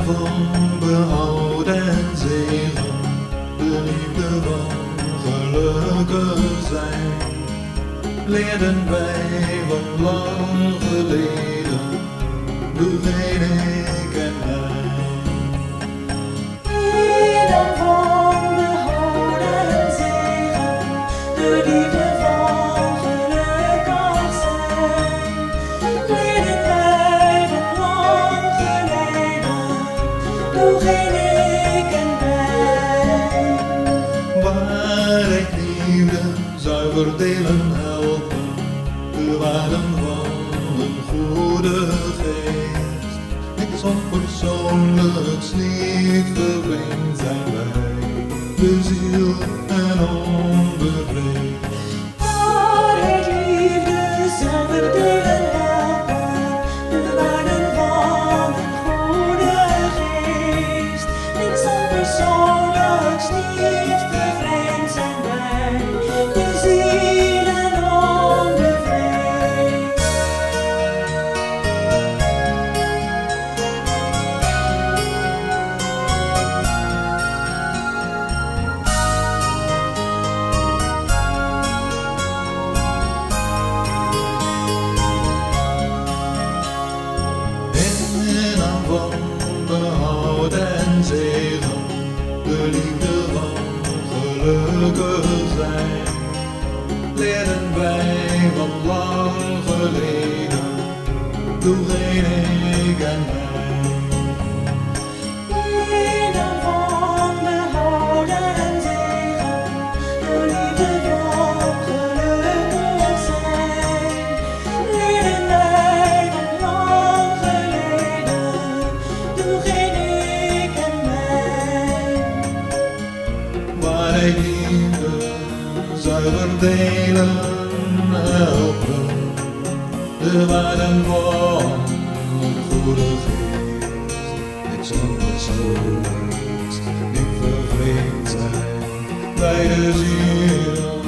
van behoud en zegen, de liefde van gelukkig zijn, leerden wij van lang geleden, doe geen ik en mij. Lieden van behoud en zegen, de liefde van gelukkig zijn, leerden wij van lang geleden, doe geen ik en wij. Waarheid, liefde, zuiver delen, helpen, de waarden van een goede geest. Niks onpersoonlijks, niet vervreemd zijn wij, de ziel en onbevreesd. Waarheid, liefde, zuiver delen, helpen, de waarden van een goede geest. Niks onpersoonlijks, niet vervreemd zijn wij, de ziel en onbevreesd. In naam van behoud en zegen, de liefde van gelukkig zijn, leerden wij van lang geleden, doe geen ik en mij. Lieden van behoud en zegen, de liefde van gelukkig zijn, leerden wij van lang geleden, doe geen ik en mij. Waarheid, liefde, zuiver delen, helpen, de waarden van een goede geest. Niks onpersoonlijks, niet vervreemd zijn, bij de ziel